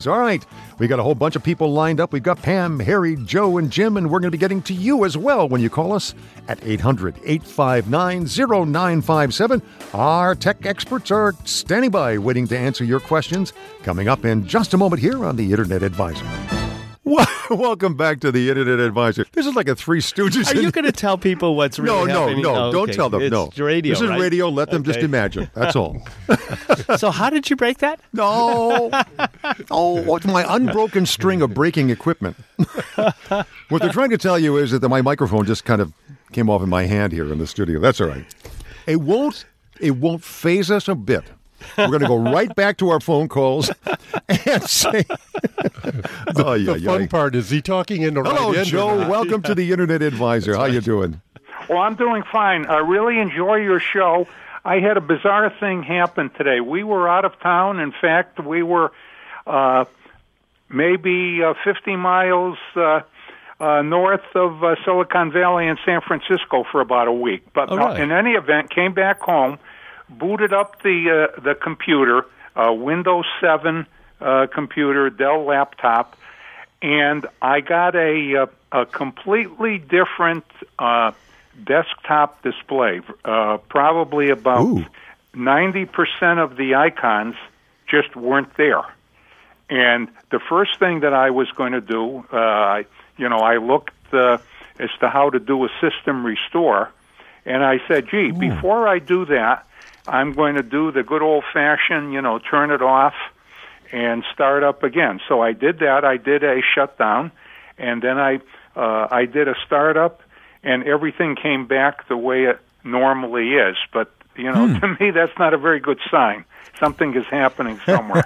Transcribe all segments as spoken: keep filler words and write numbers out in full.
All right, we got a whole bunch of people lined up. We've got Pam, Harry, Joe, and Jim, and we're going to be getting to you as well when you call us at eight hundred, eight five nine, oh nine five seven. Our tech experts are standing by waiting to answer your questions. Coming up in just a moment here on the Internet Advisor. Welcome back to the Internet Advisor. This is like a Three Stooges. Are you going to tell people what's really no, happening? No, no, oh, don't okay. tell them. It's no, radio, this is right? radio. Let them okay. just imagine. That's all. So how did you break that? No. Oh, it's my unbroken string of breaking equipment. What they're trying to tell you is that my microphone just kind of came off in my hand here in the studio. That's all right. It won't. It won't faze us a bit. We're going to go right back to our phone calls and say... the oh, yeah, the fun yeah. part is he talking in the Hello, right end. Joe. Welcome to the Internet Advisor. How you doing? Well, I'm doing fine. I really enjoy your show. I had a bizarre thing happen today. We were out of town. In fact, we were uh, maybe uh, fifty miles uh, uh, north of uh, Silicon Valley in San Francisco for about a week. But oh, really? in any event, came back home, booted up the uh, the computer, uh, Windows seven uh, computer, Dell laptop, and I got a a, a completely different uh, desktop display. Uh, probably about Ooh. ninety percent of the icons just weren't there. And the first thing that I was going to do, uh, I, you know, I looked uh, as to how to do a system restore, and I said, gee, Ooh. before I do that, I'm going to do the good old-fashioned, you know, turn it off and start up again. So I did that. I did a shutdown, and then I uh, I did a startup, and everything came back the way it normally is. But, you know, hmm. to me, that's not a very good sign. Something is happening somewhere.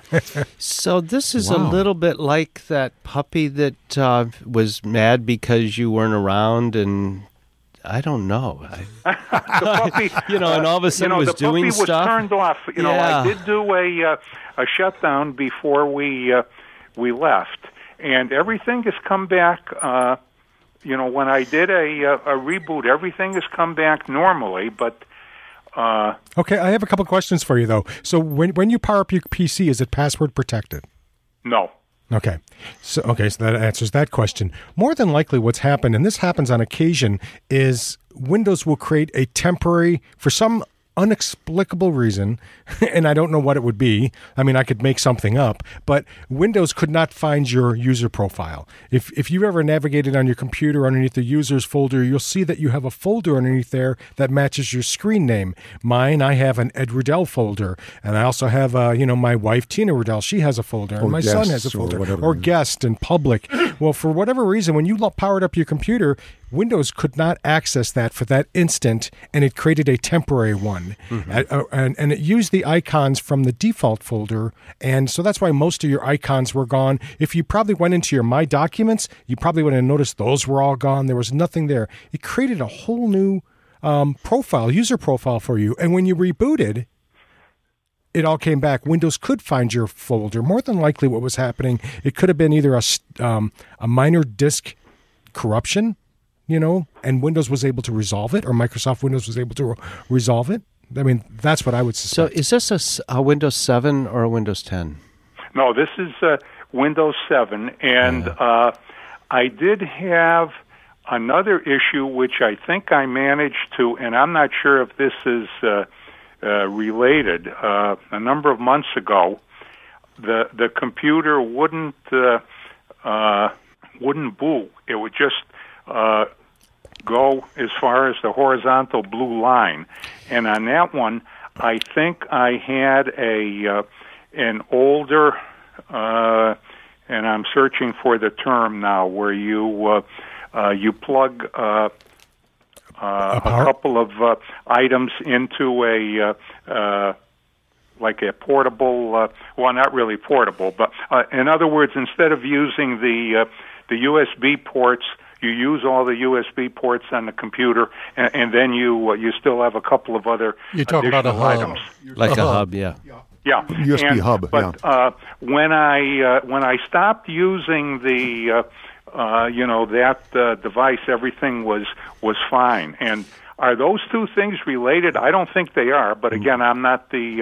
So this is Wow. a little bit like that puppy that uh, was mad because you weren't around, and I don't know. the puppy, you know, and all of a sudden you know, was the doing puppy was stuff. turned off. You know, Yeah. I did do a uh, a shutdown before we uh, we left, and everything has come back. Uh, you know, when I did a, a a reboot, everything has come back normally, but. Uh, Okay, I have a couple questions for you, though. So when when you power up your P C, is it password protected? no. Okay. So okay, so that answers that question. More than likely what's happened, and this happens on occasion, is Windows will create a temporary, for some unexplicable reason, and I don't know what it would be. I mean, I could make something up, but Windows could not find your user profile. If if you ever navigated on your computer underneath the users folder, you'll see that you have a folder underneath there that matches your screen name. Mine, I have an Ed Riddell folder, and I also have, uh, you know, my wife, Tina Riddell, she has a folder, and Or my son guests has a or folder, whatever. or guest and public. Well, for whatever reason, when you lo- powered up your computer, Windows could not access that for that instant, and it created a temporary one. Mm-hmm. Uh, and, and it used the icons from the default folder, and so that's why most of your icons were gone. If you probably went into your My Documents, you probably would have noticed those were all gone. There was nothing there. It created a whole new um, profile, user profile for you, and when you rebooted, it all came back. Windows could find your folder. More than likely what was happening, it could have been either a, um, a minor disk corruption, you know, and Windows was able to resolve it, or Microsoft Windows was able to re- resolve it. I mean, that's what I would So suspect. is this a, s- a Windows seven or a Windows ten? No, this is uh, Windows seven, and uh, I did have another issue which I think I managed to, and I'm not sure if this is uh, uh, related. Uh, a number of months ago, the the computer wouldn't uh, uh, wouldn't boot. It would just uh, go as far as the horizontal blue line, and on that one, I think I had a uh, an older, uh, and I'm searching for the term now, where you uh, uh, you plug uh, uh, a, a couple of uh, items into a uh, uh, like a portable, uh, well, not really portable, but uh, in other words, instead of using the uh, the U S B ports, you use all the U S B ports on the computer, and, and then you uh, you still have a couple of other You talk about a additional hub. items. Like a hub, yeah. Yeah, U S B and, hub, But yeah. uh, when I uh, when I stopped using the uh, uh, you know that uh, device, everything was was fine. And are those two things related? I don't think they are. But again, I'm not the uh,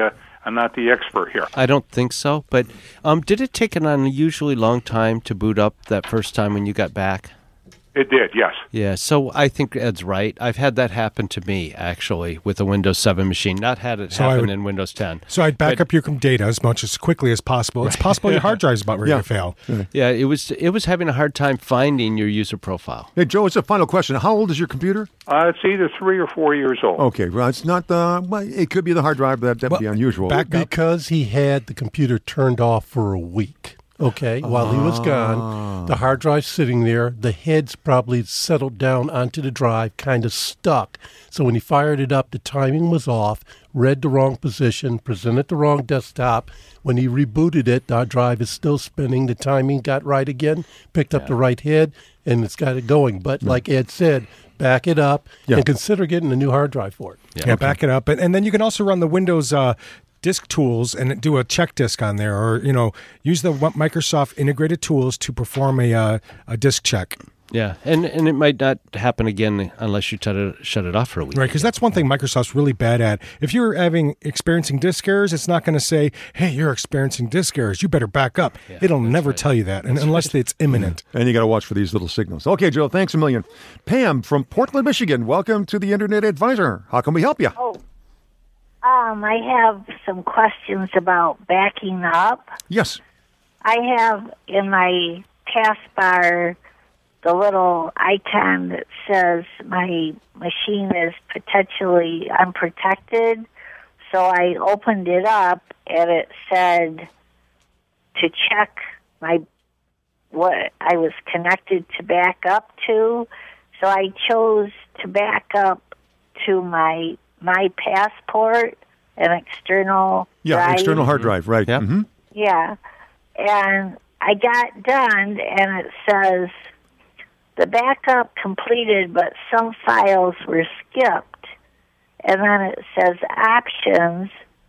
I'm not the expert here. I don't think so. But um, did it take an unusually long time to boot up that first time when you got back? It did, yes. Yeah, so I think Ed's right. I've had that happen to me, actually, with a Windows seven machine. Not had it So I happen would- in Windows ten. So I'd back But- up your com- data as much as quickly as possible. It's possible your hard drive's about ready Yeah. to fail. Yeah, it was it was having a hard time finding your user profile. Hey, Joe, it's a final question. How old is your computer? Uh, it's either three or four years old. Okay, well, it's not the. Well, it could be the hard drive. That that'd be unusual. back up. Because he had the computer turned off for a week. Okay, while he was gone, the hard drive's sitting there. The head's probably settled down onto the drive, kind of stuck. So when he fired it up, the timing was off, read the wrong position, presented the wrong desktop. When he rebooted it, the drive is still spinning. The timing got right again, picked up the right head, and it's got it going. But like Ed said, back it up Yeah. and consider getting a new hard drive for it. Yeah, back it up. And, and then you can also run the Windows uh, disk tools and do a check disk on there, or, you know, use the Microsoft integrated tools to perform a, uh, a disk check. Yeah, and and it might not happen again unless you shut it, shut it off for a week. Right, because that's one thing Microsoft's really bad at. If you're having experiencing disk errors, it's not going to say, "Hey, you're experiencing disk errors. You better back up." Yeah, It'll that's never right. tell you that, and unless it's imminent. And you got to watch for these little signals. Okay, Joe, thanks a million. Pam from Portland, Michigan, welcome to the Internet Advisor. How can we help you? Oh, um, I have some questions about backing up. Yes. I have in my taskbar the little icon that says my machine is potentially unprotected. So I opened it up and it said to check my what I was connected to back up to. So I chose to back up to my my passport, an external Yeah, drive. external hard drive, right. Yeah. Mhm. Yeah. And I got done, and it says the backup completed, but some files were skipped. And then it says options,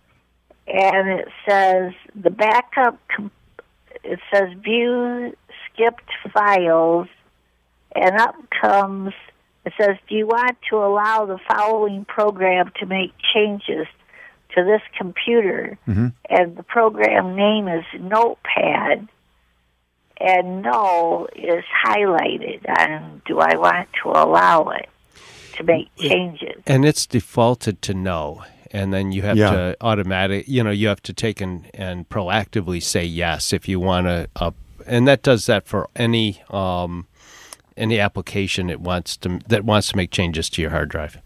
and it says the backup, com- it says view skipped files, and up comes, it says, do you want to allow the following program to make changes to this computer? Mm-hmm. And the program name is Notepad, and no is highlighted on do I want to allow it to make changes. And it's defaulted to no. And then you have Yeah. to automatic, you know, you have to take and, and proactively say yes if you want to up. And that does that for any um, any application it wants to that wants to make changes to your hard drive.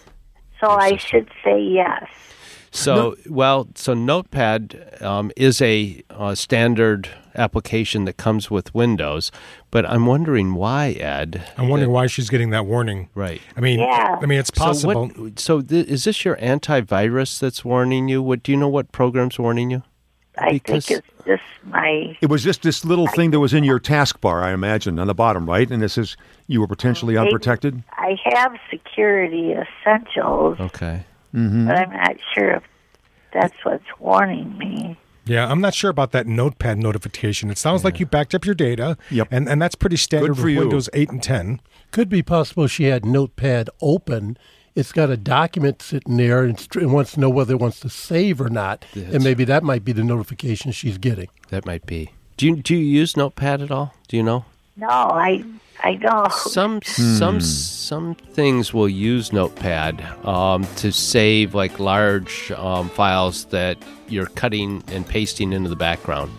So I should say yes. So, well, so Notepad um, is a uh, standard application that comes with Windows, but I'm wondering why, Ed. I'm wondering why she's getting that warning. Right. I mean, Yeah. I mean, it's possible. So, what, so th- is this your antivirus that's warning you? What do you know? What program's warning you? I Because- think it's just my It was just this little thing that was in your taskbar, I imagine, on the bottom, right? And it says you were potentially unprotected? I have security essentials, Okay. but I'm not sure if that's what's warning me. Yeah, I'm not sure about that Notepad notification. It sounds like you backed up your data, Yep. and, and that's pretty standard Good for with you. Windows eight and ten. Could be possible she had Notepad open. It's got a document sitting there and it wants to know whether it wants to save or not. Yes. And maybe that might be the notification she's getting. That might be. Do you do you use Notepad at all? Do you know? No, I I don't. Some some some things will use Notepad um, to save like large um, files that you're cutting and pasting into the background.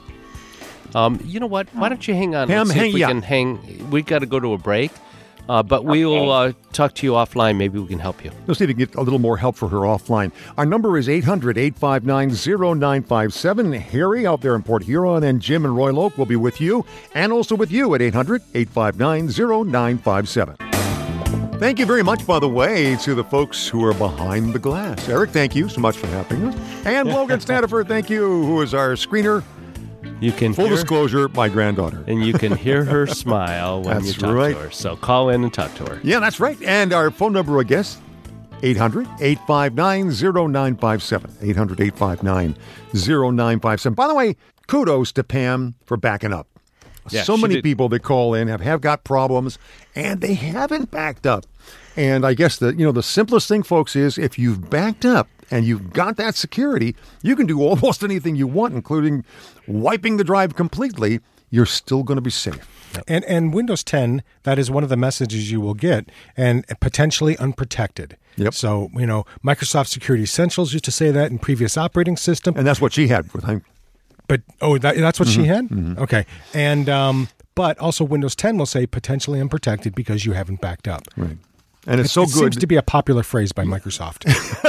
Um, you know what? Why don't you hang on? Pam, Let's see hang- if we yeah. can hang. We got to go to a break, uh, but we will uh, talk to you offline. Maybe we can help you. Let's see if we can get a little more help for her offline. Our number is eight hundred, eight five nine, zero nine five seven. Harry out there in Port Huron and Jim in Royal Oak will be with you, and also with you at eight hundred, eight five nine, zero nine five seven. Thank you very much, by the way, to the folks who are behind the glass. Eric, thank you so much for helping us. And Logan Stanifer, thank you, who is our screener. You can Full hear, disclosure, my granddaughter. and you can hear her smile when That's you talk right. to her. So call in and talk to her. Yeah, that's right. And our phone number, I guess, eight hundred, eight five nine, zero nine five seven. eight hundred, eight five nine, zero nine five seven. By the way, kudos to Pam for backing up. Yeah, so she many did- people that call in have, have got problems, and they haven't backed up. And I guess the you know the simplest thing, folks, is if you've backed up and you've got that security, you can do almost anything you want, including wiping the drive completely. You're still going to be safe. And and Windows ten, that is one of the messages you will get, and potentially unprotected. Yep. So, you know, Microsoft Security Essentials used to say that in previous operating system. And that's what she had. But, oh, that, that's what mm-hmm. she had? Mm-hmm. Okay. And, um, but also Windows ten will say potentially unprotected because you haven't backed up. Right. And it's it, so it good. Seems to be a popular phrase by Microsoft.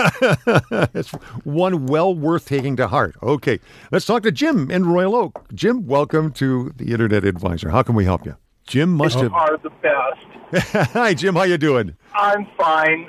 It's one well worth taking to heart. Okay, let's talk to Jim in Royal Oak. Jim, welcome to the Internet Advisor. How can we help you? Jim must you have. are the best. Hi, Jim. How you doing? I'm fine.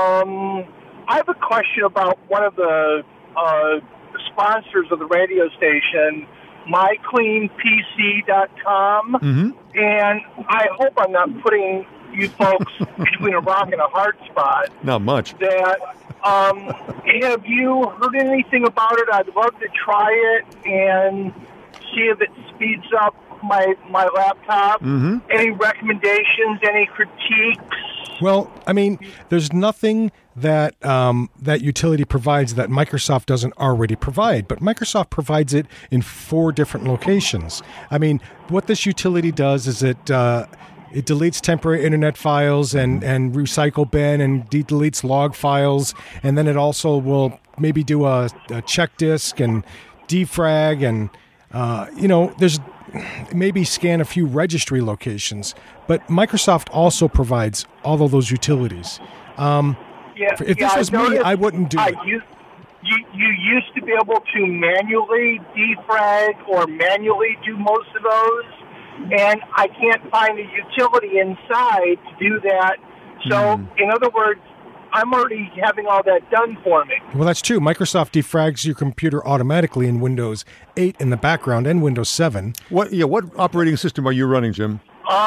Um, I have a question about one of the uh, sponsors of the radio station, my clean P C dot com, Mm-hmm. and I hope I'm not putting you folks between a rock and a hard spot. Not much. That um, have you heard anything about it? I'd love to try it and see if it speeds up my my laptop. Mm-hmm. Any recommendations? Any critiques? Well, I mean, there's nothing that um, that utility provides that Microsoft doesn't already provide, but Microsoft provides it in four different locations. I mean, what this utility does is it uh, it deletes temporary internet files and, and recycle bin and de- deletes log files, and then it also will maybe do a, a check disk and defrag and uh, you know, there's maybe scan a few registry locations, but Microsoft also provides all of those utilities. Um, yeah, if yeah, this was I me, I wouldn't do I it. Used, you, you used to be able to manually defrag or manually do most of those, and I can't find a utility inside to do that. So, Mm. in other words, I'm already having all that done for me. Well, that's true. Microsoft defrags your computer automatically in Windows eight in the background and Windows seven. What? Yeah. What operating system are you running, Jim?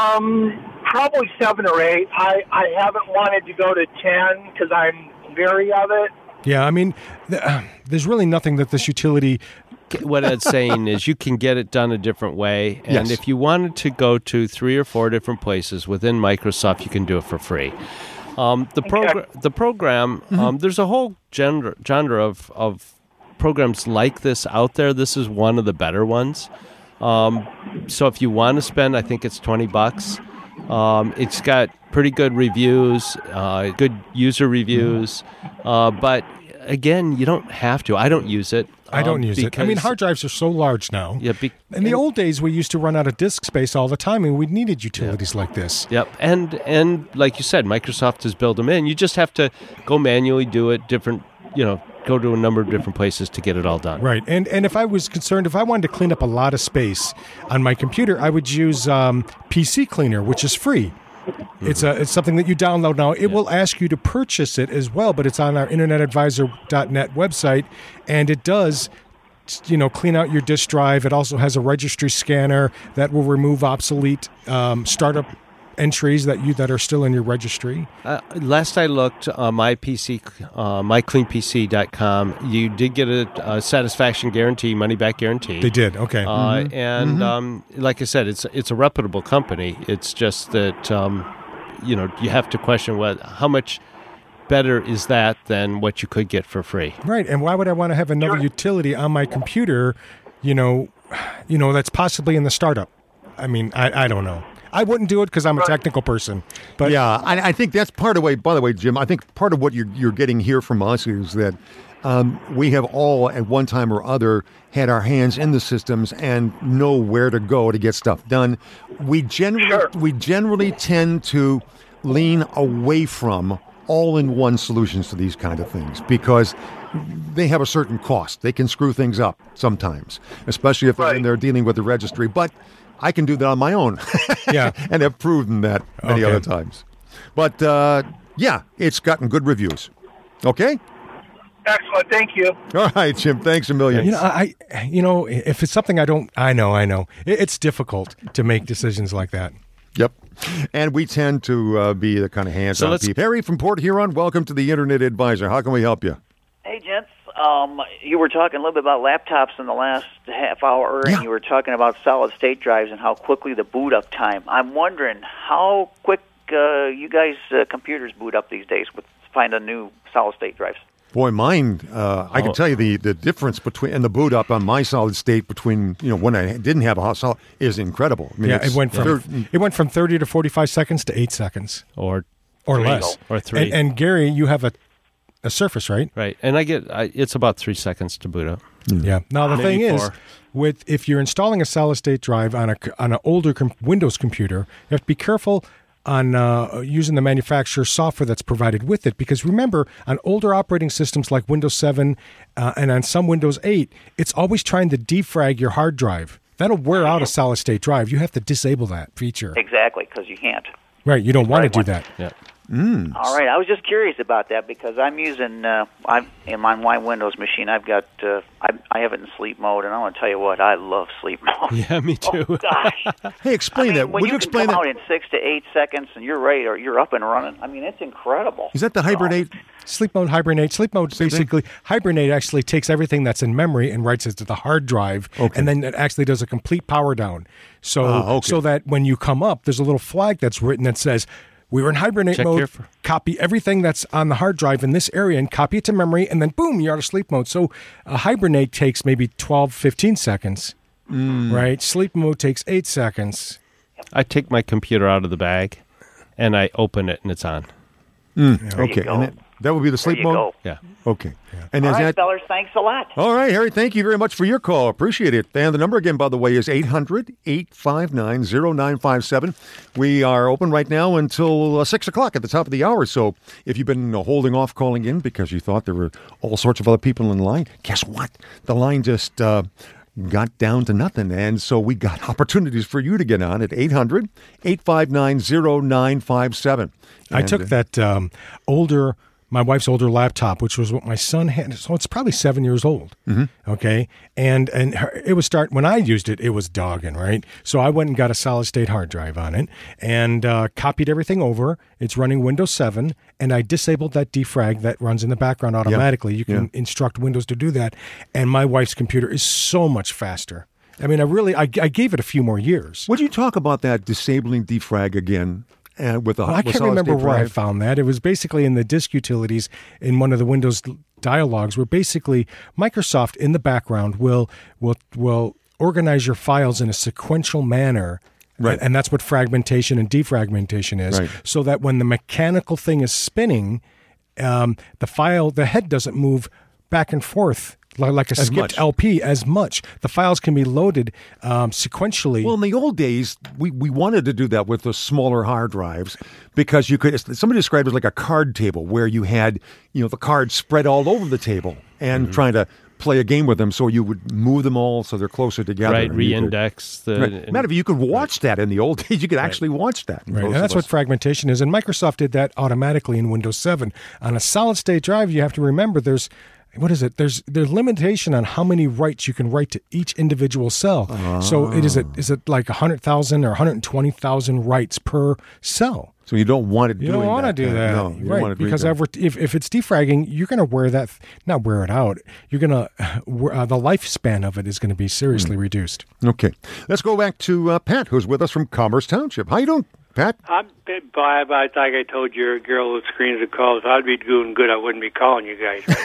Um, probably seven or eight. I, I haven't wanted to go to ten because I'm wary of it. Yeah, I mean, th- uh, there's really nothing that this utility. What Ed's saying is you can get it done a different way. And Yes. if you wanted to go to three or four different places within Microsoft, you can do it for free. Um, the, progr- the program, um, there's a whole genre, genre of, of programs like this out there. This is one of the better ones. Um, so if you want to spend, I think it's twenty bucks. Um, it's got pretty good reviews, uh, good user reviews. Uh, but again, you don't have to. I don't use it. I don't um, use it. I mean, because- hard drives are so large now. Yeah, be- In the old days, we used to run out of disk space all the time, and we needed utilities like this. Yep, and and like you said, Microsoft has built them in. You just have to go manually do it. Different, you know, go to a number of different places to get it all done. Right, and and if I was concerned, if I wanted to clean up a lot of space on my computer, I would use um, P C Cleaner, which is free. Mm-hmm. It's a it's something that you download now. It yeah. will ask you to purchase it as well, but it's on our internet advisor dot net website, and it does, you know, clean out your disk drive. It also has a registry scanner that will remove obsolete um, startup entries that you that are still in your registry. Uh, last I looked, uh, my P C, uh, my clean P C dot com, you did get a, a satisfaction guarantee, money back guarantee. They did, okay. Uh, mm-hmm. And mm-hmm. Um, like I said, it's it's a reputable company. It's just that um, you know you have to question what how much better is that than what you could get for free. Right, and why would I want to have another utility on my computer? You know, you know that's possibly in the startup. I mean, I, I don't know. I wouldn't do it because I'm a technical person. But yeah, I, I think that's part of the way. By the way, Jim, I think part of what you're you're getting here from us is that um, we have all at one time or other had our hands in the systems and know where to go to get stuff done. We generally Sure. we generally tend to lean away from all-in-one solutions to these kind of things because they have a certain cost. They can screw things up sometimes, especially if they're in Right. there dealing with the registry. But I can do that on my own. Yeah. And have proven that many Okay. other times. But, uh, yeah, it's gotten good reviews. Okay? Excellent. Thank you. All right, Jim. Thanks a million. You know, I, you know, if it's something I don't, I know, I know, it, it's difficult to make decisions like that. Yep. And we tend to uh, be the kind of hands-on So let's- people. Harry from Port Huron, welcome to the Internet Advisor. How can we help you? Hey, gents. Um, you were talking a little bit about laptops in the last half hour, Yeah. and you were talking about solid-state drives and how quickly the boot-up time. I'm wondering how quick uh, you guys' uh, computers boot up these days with finding new solid-state drives. Boy, mine, uh, I can Oh. tell you the, the difference between, and the boot up on my solid state between, you know, when I didn't have a hot solid is incredible. I mean, Yeah, it's- it went from they're- it went from thirty to forty-five seconds to eight seconds Or or Three. less. Or three. And, and Gary, you have a a Surface, right? right, and I get I, it's about three seconds to boot up. Yeah. Now the Maybe thing is, four. with if you're installing a solid state drive on a on an older com- Windows computer, you have to be careful on uh, using the manufacturer software that's provided with it, because remember, on older operating systems like Windows seven uh, and on some Windows eight, it's always trying to defrag your hard drive. That'll wear out a solid state drive. You have to disable that feature. Exactly, because you can't. Right. You don't want to Right do one. that. Yeah. All right, I was just curious about that because I'm using uh, I'm in my, my Windows machine. I've got uh, I, I have it in sleep mode, and I want to tell you what, I love sleep mode. Yeah, me too. Oh gosh! Hey, explain I mean, that. when Would you, you explain can come that? out in six to eight seconds, and you're ready, or you're up and running. I mean, it's incredible. Is that the hibernate? Sleep mode, hibernate. Sleep mode Same thing? basically, hibernate actually takes everything that's in memory and writes it to the hard drive, Okay. and then it actually does a complete power down. So, Ah, okay. so that when you come up, there's a little flag that's written that says, we were in hibernate Check mode, here for- copy everything that's on the hard drive in this area and copy it to memory, and then boom, you're out of sleep mode. So a hibernate takes maybe twelve, fifteen seconds, Mm. right? Sleep mode takes eight seconds. I take my computer out of the bag, and I open it, and it's on. Okay, go. and that, that would be the There sleep you mode? go. Yeah. Okay. And All is right, that... fellers, thanks a lot. All right, Harry, thank you very much for your call. Appreciate it. And the number again, by the way, is eight hundred, eight five nine, oh nine five seven. We are open right now until uh, six o'clock at the top of the hour. So if you've been uh, holding off calling in because you thought there were all sorts of other people in line, guess what? The line just uh, got down to nothing. And so we got opportunities for you to get on at eight hundred, eight five nine, oh nine five seven. I took that um, older, my wife's older laptop, which was what my son had. So it's probably seven years old. Mm-hmm. Okay, and and her, it was start when I used it. It was dogging, right. So I went and got a solid state hard drive on it and uh, copied everything over. It's running Windows seven, and I disabled that defrag that runs in the background automatically. You can yeah. instruct Windows to do that, and my wife's computer is so much faster. I mean, I really, I, I gave it a few more years. Would you talk about that disabling defrag again uh, with a Well, I with can't solid remember state where I drive? found that. It was basically in the disk utilities in one of the Windows dialogues, where basically Microsoft in the background will will will organize your files in a sequential manner. Right. And, and that's what fragmentation and defragmentation is. Right. So that when the mechanical thing is spinning, um, the file, the head doesn't move back and forth like, like a As skipped much. L P as much. The files can be loaded um, sequentially. Well, in the old days, we, we wanted to do that with the smaller hard drives because you could. Somebody described it like a card table where you had, you know, the cards spread all over the table and Mm-hmm. trying to play a game with them, so you would move them all so they're closer together. Right, and you could- re-index the. Right. and- Matter of fact, you could watch that in the old days. You could actually watch that. Right, Most and that's of what us. fragmentation is. And Microsoft did that automatically in Windows seven. On a solid state drive, you have to remember there's, what is it? There's there's limitation on how many writes you can write to each individual cell. So it is it is it like one hundred thousand or one hundred twenty thousand writes per cell. So you don't want it. You don't want to do that, No, you don't right? want it Because doing ever, if if it's defragging, you're going to wear that, not wear it out. You're going to uh, the lifespan of it is going to be seriously Hmm. reduced. Okay, let's go back to uh, Pat, who's with us from Commerce Township. How you doing, Pat? I'm Bob. I think I told your girl who screens the calls. I'd be doing good. I wouldn't be calling you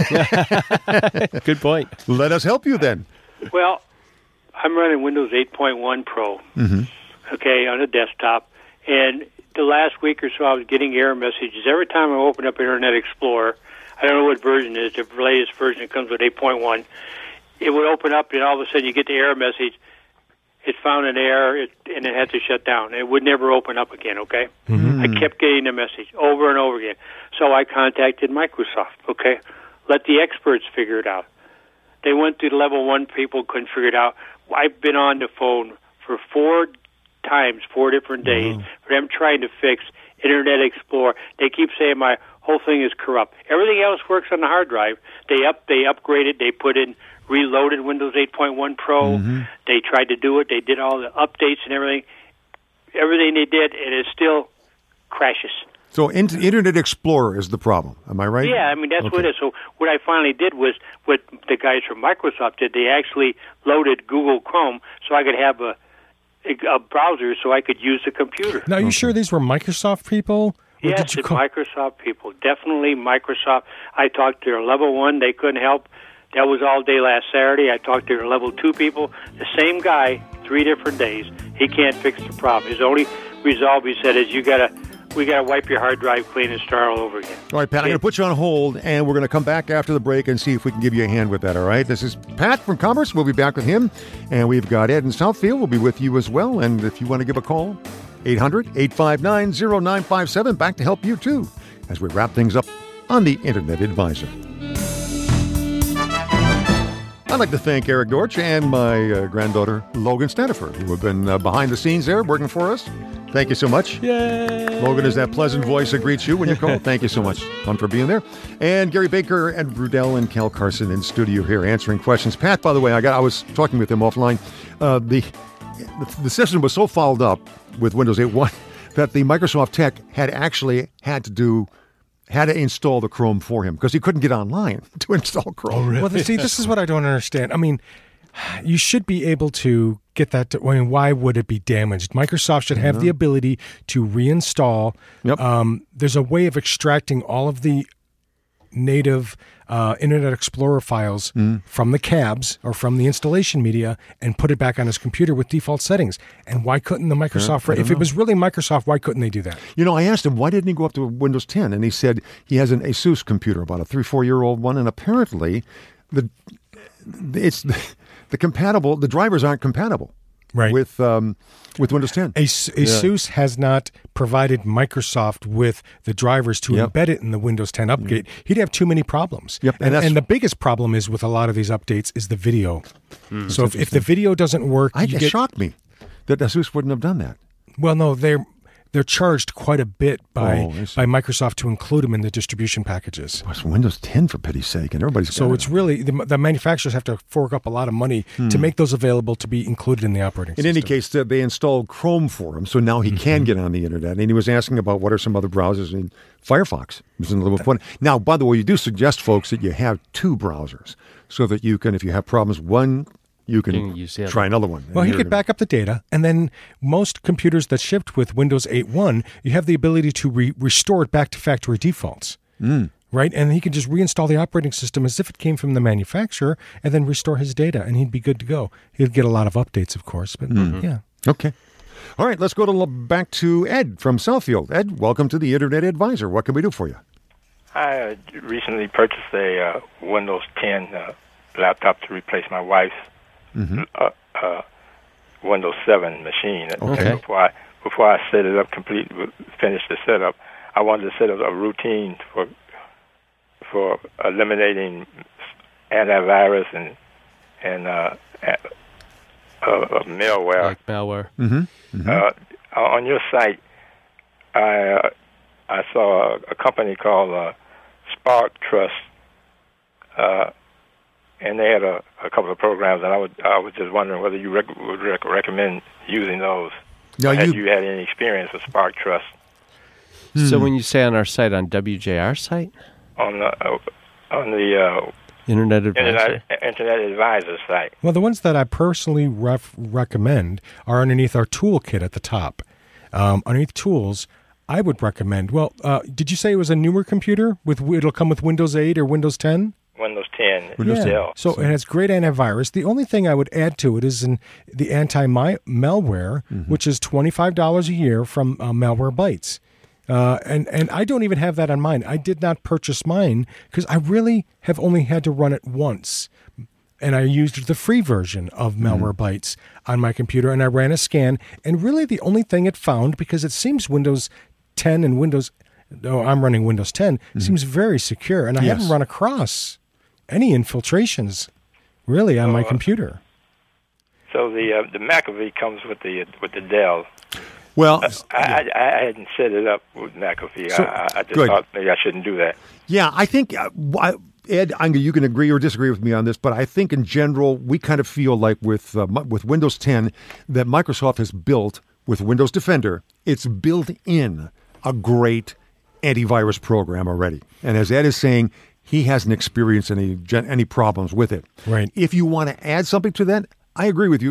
guys. Good point. Let us help you then. Well, I'm running Windows eight point one Pro. Mm-hmm. Okay, on a desktop, and the last week or so, I was getting error messages every time I open up Internet Explorer. I don't know what version it is. The latest version that comes with eight point one. It would open up, and all of a sudden, you get the error message. It found an error, it, and it had to shut down. It would never open up again, okay? Mm-hmm. I kept getting the message over and over again. So I contacted Microsoft, okay? Let the experts figure it out. They went to level one, people couldn't figure it out. I've been on the phone for four times, four different days, for them trying to fix Internet Explorer. They keep saying my whole thing is corrupt. Everything else works on the hard drive. They up, they upgraded, they put in reloaded Windows eight point one Pro. Mm-hmm. They tried to do it. They did all the updates and everything. Everything they did, and it still crashes. So in- Internet Explorer is the problem. Am I right? Yeah, I mean, that's Okay. what it is. So what I finally did was what the guys from Microsoft did. They actually loaded Google Chrome so I could have a, a browser so I could use the computer. Now, are you sure these were Microsoft people, Yes, did you it's call? Microsoft people. Definitely Microsoft. I talked to their level one. They couldn't help. That was all day last Saturday. I talked to their level two people. The same guy, three different days. He can't fix the problem. His only resolve, he said, is you gotta, we gotta wipe your hard drive clean and start all over again. All right, Pat, I'm going to put you on hold, and we're going to come back after the break and see if we can give you a hand with that, all right? This is Pat from Commerce. We'll be back with him. And we've got Ed in Southfield. We'll be with you as well. And if you want to give a call, eight hundred, eight five nine, oh nine five seven, back to help you, too, as we wrap things up on the Internet Advisor. I'd like to thank Eric Dortch and my uh, granddaughter, Logan Staniford, who have been uh, behind the scenes there working for us. Thank you so much. Yay! Logan is that pleasant voice that greets you when you call. Thank you so much, Fun, for being there. And Gary Baker, Ed Rudell, and Cal Carson in studio here answering questions. Pat, by the way, I got I was talking with him offline. Uh, the, the system was so fouled up with Windows eight point one that the Microsoft tech had actually had to do had to install the Chrome for him because he couldn't get online to install Chrome. Oh, really? Well, see, this is what I don't understand. I mean, you should be able to get that. To, I mean, why would it be damaged? Microsoft should have mm-hmm. the ability to reinstall. Yep. Um, there's a way of extracting all of the native uh, Internet Explorer files mm. from the cabs or from the installation media and put it back on his computer with default settings. And why couldn't the Microsoft, yeah, if know. it was really Microsoft, why couldn't they do that? You know, I asked him, why didn't he go up to Windows ten? And he said he has an Asus computer, about a three, four-year-old one, and apparently the it's the, the compatible, the drivers aren't compatible. Right. With um, with Windows ten. As- Asus yeah. has not provided Microsoft with the drivers to yep. embed it in the Windows ten update. Mm. He'd have too many problems. Yep. And, and, and the biggest problem is with a lot of these updates is the video. Mm. So if, if the video doesn't work... I, you it get, shocked me that Asus wouldn't have done that. Well, no, they're... They're charged quite a bit by oh, by Microsoft to include them in the distribution packages. It's Windows ten, for pity's sake, and everybody's got So it. it's really, the, the manufacturers have to fork up a lot of money hmm. to make those available to be included in the operating in system. In any case, uh, they installed Chrome for him, so now he mm-hmm. can get on the Internet. And he was asking about what are some other browsers in Firefox. It was a little fun. Now, by the way, you do suggest, folks, that you have two browsers so that you can, if you have problems, one... You can you try another one. Well, he could back up the data, and then most computers that shipped with Windows eight point one, you have the ability to re- restore it back to factory defaults, mm. right? And he could just reinstall the operating system as if it came from the manufacturer and then restore his data, and he'd be good to go. He'd get a lot of updates, of course, but mm-hmm. yeah. Okay. All right, let's go to back to Ed from Southfield. Ed, welcome to the Internet Advisor. What can we do for you? I uh, recently purchased a uh, Windows ten uh, laptop to replace my wife's Mm-hmm. Uh, uh, Windows seven machine. Okay. Before I before I set it up, complete finish the setup, I wanted to set up a routine for for eliminating antivirus and and uh, uh, uh, malware. Like malware. Mm-hmm. Mm-hmm. Uh, on your site, I uh, I saw a, a company called uh, Spark Trust. Uh, And they had a, a couple of programs, and I would I was just wondering whether you rec- would rec- recommend using those. Now had you, you had any experience with Spark Trust? Hmm. So when you say on our site, on W J R site? On the, uh, on the uh, Internet Advisor. Internet, Internet Advisor site. Well, the ones that I personally ref- recommend are underneath our toolkit at the top. Um, underneath Tools, I would recommend, well, uh, did you say it was a newer computer? With It'll come with Windows eight or Windows ten? Windows ten. Windows yeah. ten. So it has great antivirus. The only thing I would add to it is in the anti-malware, mm-hmm. which is twenty-five dollars a year from uh, Malwarebytes. Uh, and, and I don't even have that on mine. I did not purchase mine because I really have only had to run it once. And I used the free version of Malwarebytes mm-hmm. on my computer, and I ran a scan. And really the only thing it found, because it seems Windows ten and Windows... Oh, I'm running Windows ten, mm-hmm. seems very secure. And I yes. haven't run across any infiltrations, really, on oh, my computer. So the uh, the McAfee comes with the with the Dell. Well, uh, I, I, I hadn't set it up with McAfee. So, I, I just good. thought maybe I shouldn't do that. Yeah, I think uh, I, Ed, I, you can agree or disagree with me on this, but I think in general we kind of feel like with uh, with Windows ten that Microsoft has built with Windows Defender, it's built in a great antivirus program already. And as Ed is saying, he hasn't experienced any any problems with it. Right. If you want to add something to that, I agree with you.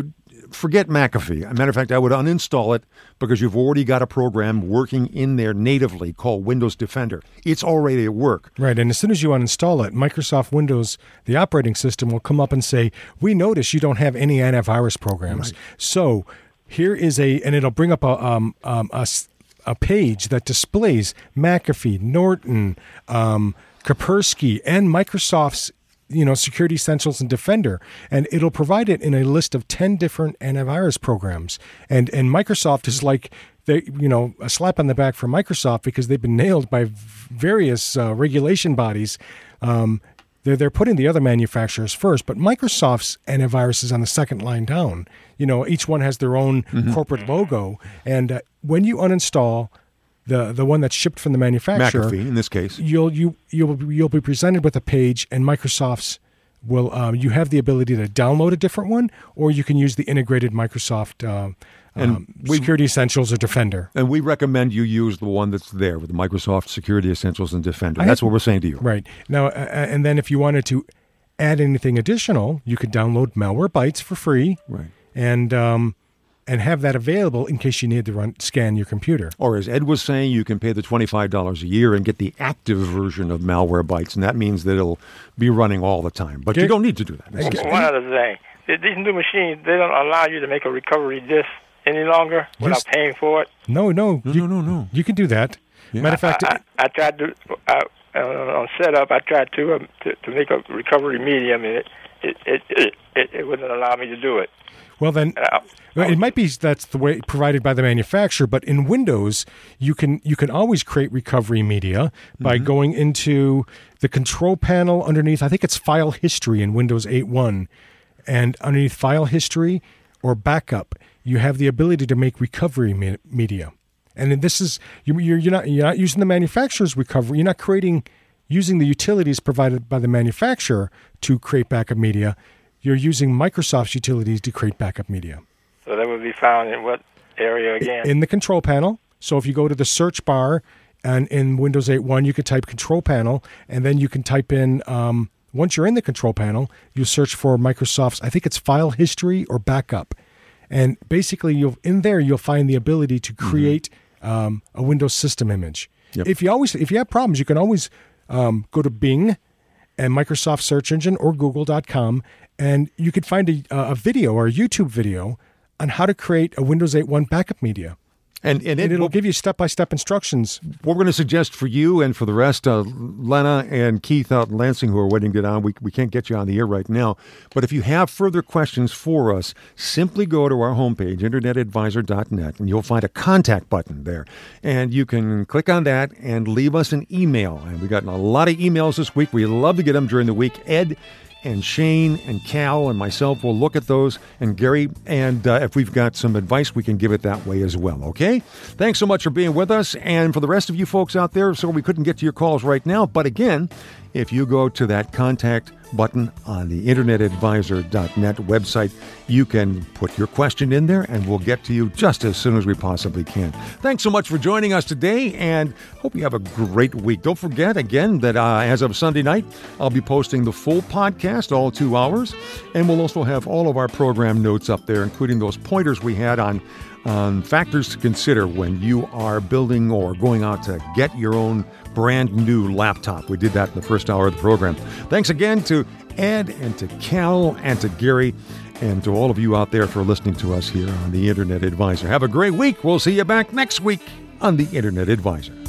forget McAfee. As a matter of fact, I would uninstall it because you've already got a program working in there natively called Windows Defender. It's already at work. Right, and as soon as you uninstall it, Microsoft Windows, the operating system, will come up and say, we notice you don't have any antivirus programs. Right. So here is a, and it'll bring up a, um, um, a, a page that displays McAfee, Norton, um, Kaspersky, and Microsoft's you know, Security Essentials and Defender, and it'll provide it in a list of ten different antivirus programs. And and Microsoft is like, they, you know, a slap on the back for Microsoft because they've been nailed by various uh, regulation bodies. Um, they're, they're putting the other manufacturers first, but Microsoft's antivirus is on the second line down. You know, each one has their own mm-hmm. corporate logo, and uh, when you uninstall the the one that's shipped from the manufacturer, McAfee in this case, you'll you you'll you'll be presented with a page, and Microsoft's will um, you have the ability to download a different one, or you can use the integrated Microsoft uh, and um, we, Security Essentials or Defender. And we recommend you use the one that's there with the Microsoft Security Essentials and Defender. I that's have, what we're saying to you. Right now, uh, and then if you wanted to add anything additional, you could download Malwarebytes for free. Right, and um, and have that available in case you need to run scan your computer. Or as Ed was saying, you can pay the twenty-five dollars a year and get the active version of Malwarebytes, and that means that it'll be running all the time. But okay. you don't need to do that. One other thing. These new machines, they don't allow you to make a recovery disk any longer without yes. paying for it. No, no. No, you, no, no, no. You can do that. Yeah. Matter of fact... I, I, I tried to... I, uh, on setup, I tried to, um, to to make a recovery medium, and it it, it, it, it, it wouldn't allow me to do it. Well, then, well, it might be that's the way provided by the manufacturer, but in Windows, you can you can always create recovery media by mm-hmm. going into the control panel underneath, I think it's File History in Windows eight point one, and underneath File History or Backup, you have the ability to make recovery me- media. And this is, you're, you're, not, you're not using the manufacturer's recovery, you're not creating, using the utilities provided by the manufacturer to create backup media. You're using Microsoft's utilities to create backup media. So that would be found in what area again? In the control panel. So if you go to the search bar and in Windows eight point one, you can type control panel, and then you can type in, um, once you're in the control panel, you search for Microsoft's, I think it's File History or Backup. And basically, you'll in there, you'll find the ability to create mm-hmm. um, a Windows system image. Yep. If you always, if you have problems, you can always um, go to Bing and Microsoft search engine or Google dot com, and you could find a, a video or a YouTube video on how to create a Windows eight point one backup media. And, and, it, and it'll well, give you step-by-step instructions. What we're going to suggest for you and for the rest, uh, Lena and Keith out in Lansing who are waiting to get on, we, we can't get you on the air right now, but if you have further questions for us, simply go to our homepage, internet advisor dot net, and you'll find a contact button there. And you can click on that and leave us an email. And we've gotten a lot of emails this week. We love to get them during the week. Ed and Shane and Cal and myself will look at those, and Gary, and uh, if we've got some advice, we can give it that way as well, okay? Thanks so much for being with us, and for the rest of you folks out there, so we couldn't get to your calls right now, but again, if you go to that contact button on the internet advisor dot net website, you can put your question in there, and we'll get to you just as soon as we possibly can. Thanks so much for joining us today, and hope you have a great week. Don't forget, again, that uh, as of Sunday night, I'll be posting the full podcast, all two hours, and we'll also have all of our program notes up there, including those pointers we had on on factors to consider when you are building or going out to get your own brand new laptop. We did that in the first hour of the program. Thanks again to Ed and to Cal and to Gary and to all of you out there for listening to us here on the Internet Advisor. Have a great week. We'll see you back next week on the Internet Advisor.